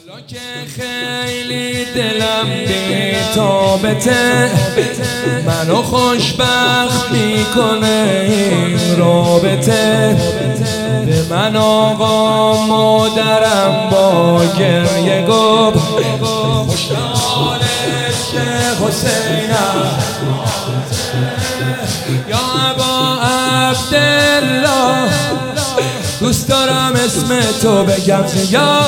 حالا که خیلی دلم بی تابته، منو خوشبخت میکنه این رابطه. به من آقا مادرم با گریه گفت خوشحال عشق حسینم، یا ابا عبدالله دوست دارم اسم تو بگم زیاد،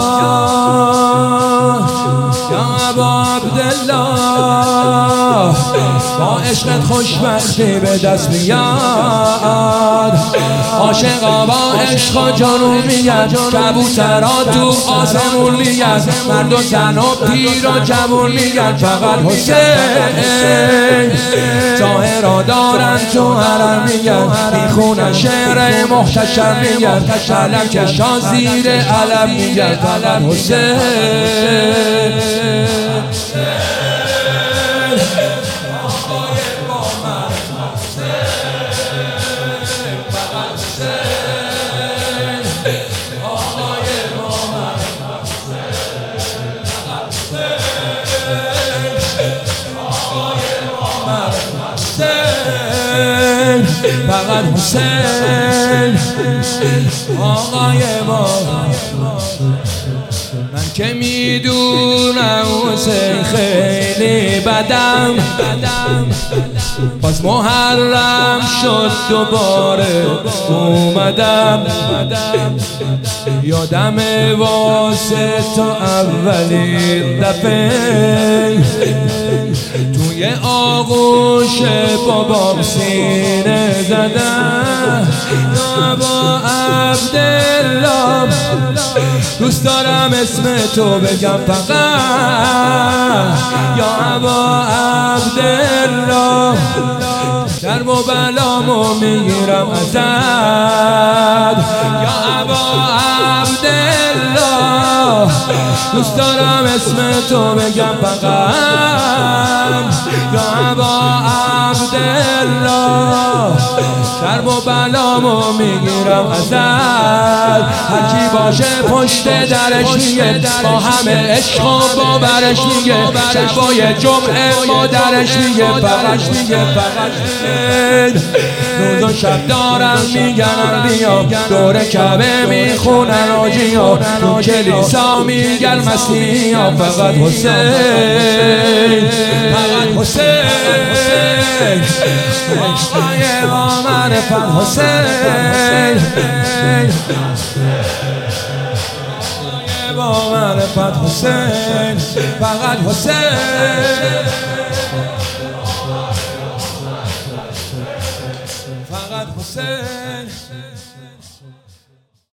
یا ابا عبدالله با عشقت خوشبختی به دست میاد. عاشقا با عشق و جنون میگن، کبوترها تو آسمون میگن، مرد و زن و پیر و جوون میگن فقط حسین. ظاهرا دارن تو حرم میگن، میخونن شعر محتشم میگن، علم کشا زیر علم میگن فقط حسین. فقط حسین آقای ما. من که میدونم حسین خیلی بدم، باز محرم شد دوباره اومدم. یادم واسه تو اولین دفعه توی آغوش بابام سینه زدم. یا با عبدالله دوست دارم اسم تو بگم فقط، یا با عبدالله درب و بلامو میگیرم ازت، یا ابا عبدالله دوست دارم اسم تو بگم فقط، یا ابا عبدالله درب و بلامو میگیرم ازت. هرکی باشه پشت درش میگه، با همه عشق و باورش میگه، شبای جمعه مادرش میگه فقط روز و شب دارم میگن بیا، دور کعبه میخونن آجیا، تو کلیسا میگن مسیحا فقط حسین، فقط حسین آقای ما معرفت حسین، با معرفت حسین فقط حسین، فقط حسین.